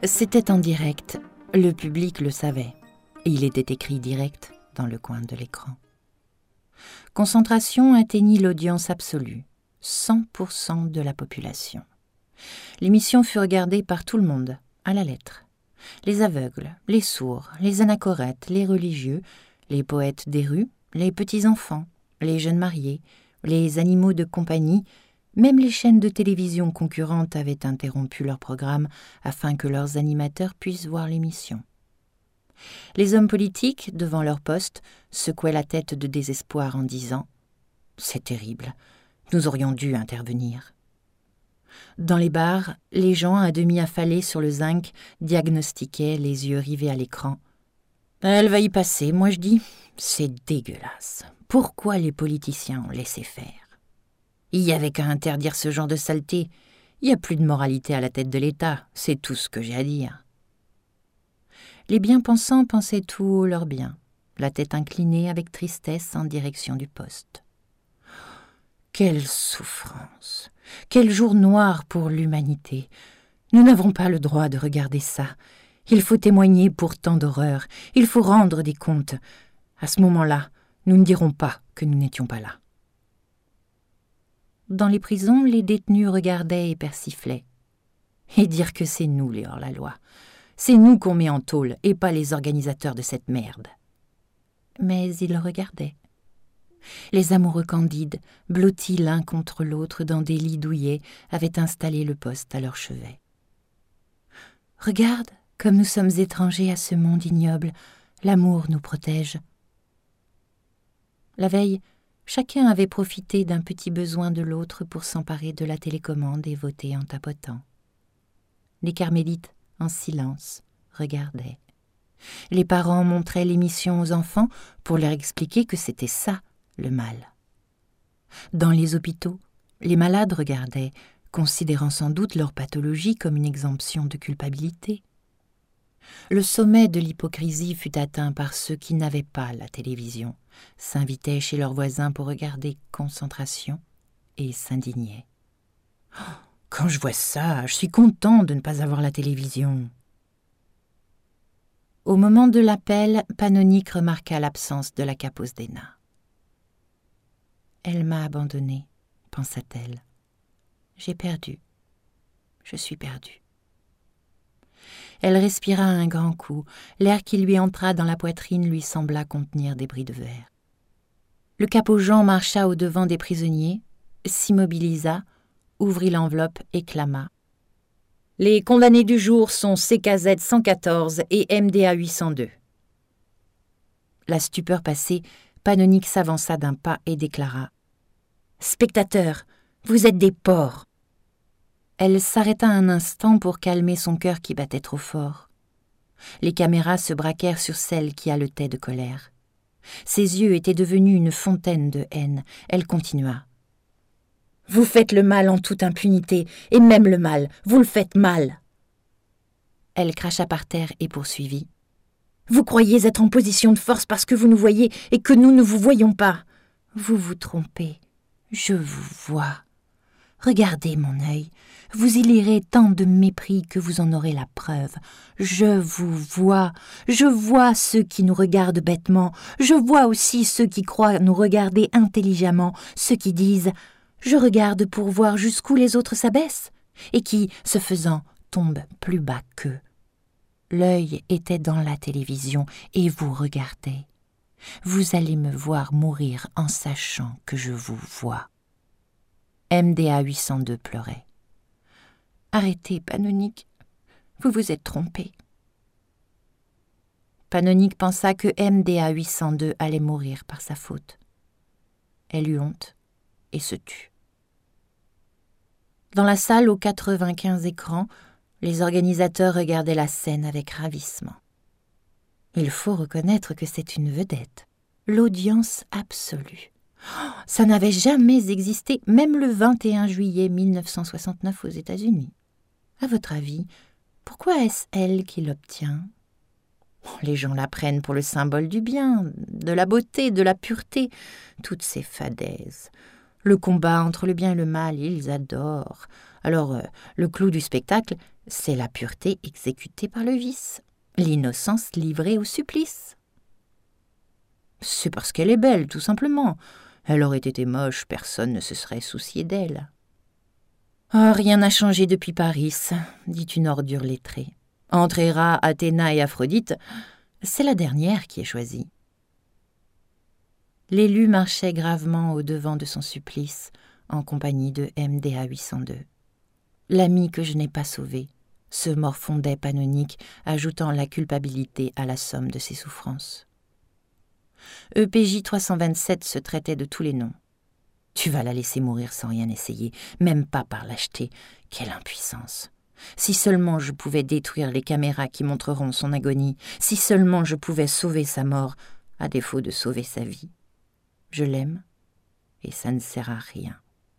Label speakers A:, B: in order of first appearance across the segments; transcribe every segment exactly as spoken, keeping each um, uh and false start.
A: C'était en direct, le public le savait. Il était écrit direct dans le coin de l'écran. Concentration atteignit l'audience absolue, cent pour cent de la population. L'émission fut regardée par tout le monde, à la lettre. Les aveugles, les sourds, les anachorètes, les religieux, les poètes des rues, les petits-enfants, les jeunes mariés, les animaux de compagnie, même les chaînes de télévision concurrentes avaient interrompu leur programme afin que leurs animateurs puissent voir l'émission. Les hommes politiques, devant leur poste, secouaient la tête de désespoir en disant « C'est terrible, nous aurions dû intervenir ». Dans les bars, les gens à demi affalés sur le zinc diagnostiquaient, les yeux rivés à l'écran. « Elle va y passer, moi je dis, c'est dégueulasse. Pourquoi les politiciens ont laissé faire ? Il y avait qu'à interdire ce genre de saleté. Il n'y a plus de moralité à la tête de l'État, c'est tout ce que j'ai à dire. » Les bien-pensants pensaient tout haut leur bien, la tête inclinée avec tristesse en direction du poste. Quelle souffrance! Quel jour noir pour l'humanité! Nous n'avons pas le droit de regarder ça. Il faut témoigner pour tant d'horreurs. Il faut rendre des comptes. À ce moment-là, nous ne dirons pas que nous n'étions pas là. Dans les prisons, les détenus regardaient et persiflaient. Et dire que c'est nous les hors-la-loi. C'est nous qu'on met en tôle et pas les organisateurs de cette merde. Mais ils regardaient. Les amoureux candides, blottis l'un contre l'autre dans des lits douillets, avaient installé le poste à leur chevet. « Regarde comme nous sommes étrangers à ce monde ignoble, l'amour nous protège. » La veille, chacun avait profité d'un petit besoin de l'autre pour s'emparer de la télécommande et voter en tapotant. Les carmélites, en silence, regardaient. Les parents montraient l'émission aux enfants pour leur expliquer que c'était ça, le mal. Dans les hôpitaux, les malades regardaient, considérant sans doute leur pathologie comme une exemption de culpabilité. Le sommet de l'hypocrisie fut atteint par ceux qui n'avaient pas la télévision, s'invitaient chez leurs voisins pour regarder Concentration et s'indignaient. Oh, « Quand je vois ça, je suis content de ne pas avoir la télévision. » Au moment de l'appel, Panonique remarqua l'absence de la Caposdena. « Elle m'a abandonnée, pensa-t-elle. J'ai perdu. Je suis perdue. » Elle respira un grand coup. L'air qui lui entra dans la poitrine lui sembla contenir des bris de verre. Le capot-Jean marcha au-devant des prisonniers, s'immobilisa, ouvrit l'enveloppe et clama. « Les condamnés du jour sont C K Z cent quatorze et M D A huit cent deux. » La stupeur passée, Panonique s'avança d'un pas et déclara « Spectateurs, vous êtes des porcs !» Elle s'arrêta un instant pour calmer son cœur qui battait trop fort. Les caméras se braquèrent sur celle qui haletait de colère. Ses yeux étaient devenus une fontaine de haine. Elle continua. « Vous faites le mal en toute impunité, et même le mal, vous le faites mal. » Elle cracha par terre et poursuivit. « Vous croyez être en position de force parce que vous nous voyez et que nous ne vous voyons pas. Vous vous trompez, je vous vois. Regardez mon œil, vous y lirez tant de mépris que vous en aurez la preuve. Je vous vois, je vois ceux qui nous regardent bêtement, je vois aussi ceux qui croient nous regarder intelligemment, ceux qui disent « je regarde pour voir jusqu'où les autres s'abaissent » et qui, ce faisant, tombent plus bas qu'eux. L'œil était dans la télévision et vous regardez. Vous allez me voir mourir en sachant que je vous vois. M D A huit cent deux pleurait. « Arrêtez, Panonique, vous vous êtes trompé. » Panonique pensa que M D A huit cent deux allait mourir par sa faute. Elle eut honte et se tut. Dans la salle aux quatre-vingt-quinze écrans, les organisateurs regardaient la scène avec ravissement. Il faut reconnaître que c'est une vedette, l'audience absolue. Oh, ça n'avait jamais existé, même le vingt et un juillet mille neuf cent soixante-neuf aux États-Unis. À votre avis, pourquoi est-ce elle qui l'obtient ? Les gens la prennent pour le symbole du bien, de la beauté, de la pureté, toutes ces fadaises. Le combat entre le bien et le mal, ils adorent. Alors, euh, le clou du spectacle, C'est la pureté exécutée par le vice, l'innocence livrée au supplice. C'est parce qu'elle est belle, tout simplement. Elle aurait été moche, personne ne se serait soucié d'elle. Oh, rien n'a changé depuis Paris, dit une ordure lettrée. Entre Héra, Athéna et Aphrodite, c'est la dernière qui est choisie. L'élu marchait gravement au-devant de son supplice, en compagnie de M D A huit cent deux. L'ami que je n'ai pas sauvé, se morfondait Panonique, ajoutant la culpabilité à la somme de ses souffrances. E P J trois cent vingt-sept se traitait de tous les noms. Tu vas la laisser mourir sans rien essayer, même pas par lâcheté. Quelle impuissance! Si seulement je pouvais détruire les caméras qui montreront son agonie, si seulement je pouvais sauver sa mort, à défaut de sauver sa vie. Je l'aime, et ça ne sert à rien.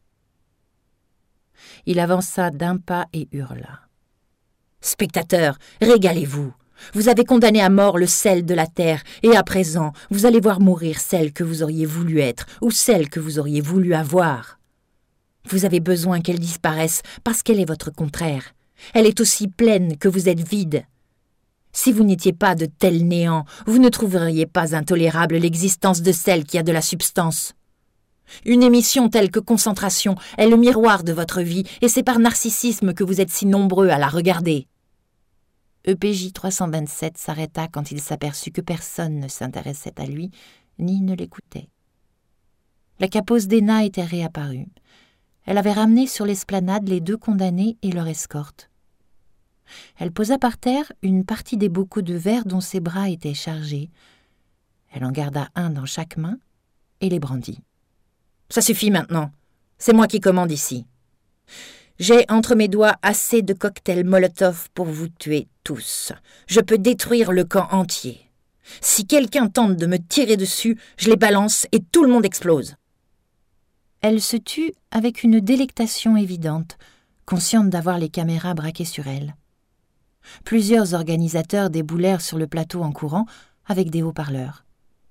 A: Il avança d'un pas et hurla. « Spectateurs, régalez-vous! Vous avez condamné à mort le sel de la terre, et à présent, vous allez voir mourir celle que vous auriez voulu être, ou celle que vous auriez voulu avoir. Vous avez besoin qu'elle disparaisse, parce qu'elle est votre contraire. Elle est aussi pleine que vous êtes vide. Si vous n'étiez pas de tel néant, vous ne trouveriez pas intolérable l'existence de celle qui a de la substance. Une émission telle que Concentration est le miroir de votre vie, et c'est par narcissisme que vous êtes si nombreux à la regarder. » E P J trois cent vingt-sept s'arrêta quand il s'aperçut que personne ne s'intéressait à lui, ni ne l'écoutait. La Caposdéna était réapparue. Elle avait ramené sur l'esplanade les deux condamnés et leur escorte. Elle posa par terre une partie des bocaux de verre dont ses bras étaient chargés. Elle en garda un dans chaque main et les brandit. « Ça suffit maintenant. C'est moi qui commande ici. J'ai entre mes doigts assez de cocktails Molotov pour vous tuer tous. Je peux détruire le camp entier. Si quelqu'un tente de me tirer dessus, je les balance et tout le monde explose. » Elle se tut avec une délectation évidente, consciente d'avoir les caméras braquées sur elle. Plusieurs organisateurs déboulèrent sur le plateau en courant avec des haut-parleurs.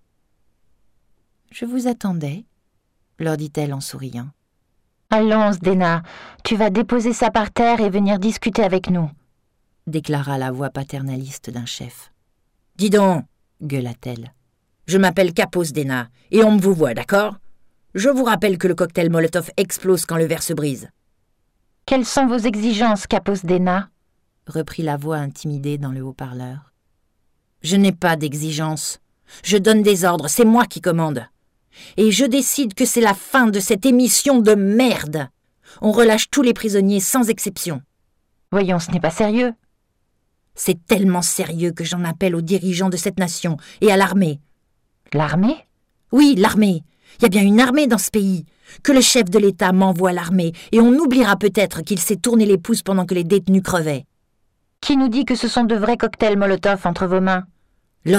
A: « Je vous attendais, » leur dit-elle en souriant. « Allons, Sdéna, tu vas déposer ça par terre et venir discuter avec nous, » déclara la voix paternaliste d'un chef. « Dis donc, » gueula-t-elle, « je m'appelle Caposdéna et on me vous voit, d'accord ? Je vous rappelle que le cocktail Molotov explose quand le verre se brise. »« Quelles sont vos exigences, Caposdéna ?» reprit la voix intimidée dans le haut-parleur. « Je n'ai pas d'exigences. Je donne des ordres, c'est moi qui commande. Et je décide que c'est la fin de cette émission de merde. On relâche tous les prisonniers sans exception. »« Voyons, ce n'est pas sérieux. »« C'est tellement sérieux que j'en appelle aux dirigeants de cette nation et à l'armée. »« L'armée ? » ?»« Oui, l'armée. Il y a bien une armée dans ce pays. Que le chef de l'État m'envoie l'armée et on oubliera peut-être qu'il s'est tourné les pouces pendant que les détenus crevaient. »« Qui nous dit que ce sont de vrais cocktails Molotov entre vos mains ? »« L'odeur, »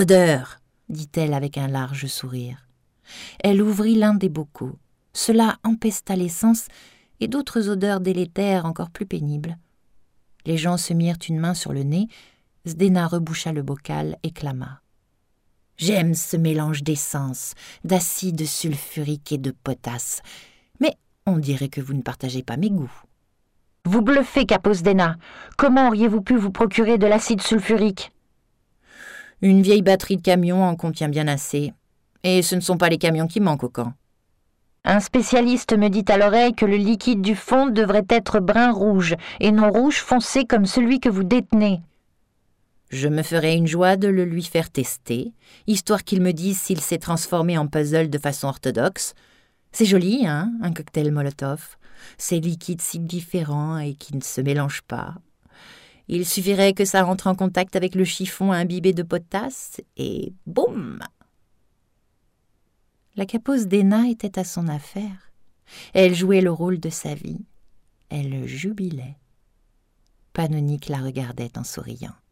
A: dit-elle avec un large sourire. Elle ouvrit l'un des bocaux. Cela empesta l'essence et d'autres odeurs délétères encore plus pénibles. Les gens se mirent une main sur le nez. Sdéna reboucha le bocal et clama. « J'aime ce mélange d'essence, d'acide sulfurique et de potasse. Mais on dirait que vous ne partagez pas mes goûts. »« Vous bluffez, Caposdéna. Comment auriez-vous pu vous procurer de l'acide sulfurique ?»« Une vieille batterie de camion en contient bien assez. Et ce ne sont pas les camions qui manquent au camp. »« Un spécialiste me dit à l'oreille que le liquide du fond devrait être brun-rouge et non rouge foncé comme celui que vous détenez. »« Je me ferai une joie de le lui faire tester, histoire qu'il me dise s'il s'est transformé en puzzle de façon orthodoxe. C'est joli, hein, un cocktail Molotov. Ces liquides si différents et qui ne se mélangent pas. Il suffirait que ça rentre en contact avec le chiffon imbibé de potasse et boum !» La Caposdéna était à son affaire. Elle jouait le rôle de sa vie. Elle jubilait. Panonique la regardait en souriant.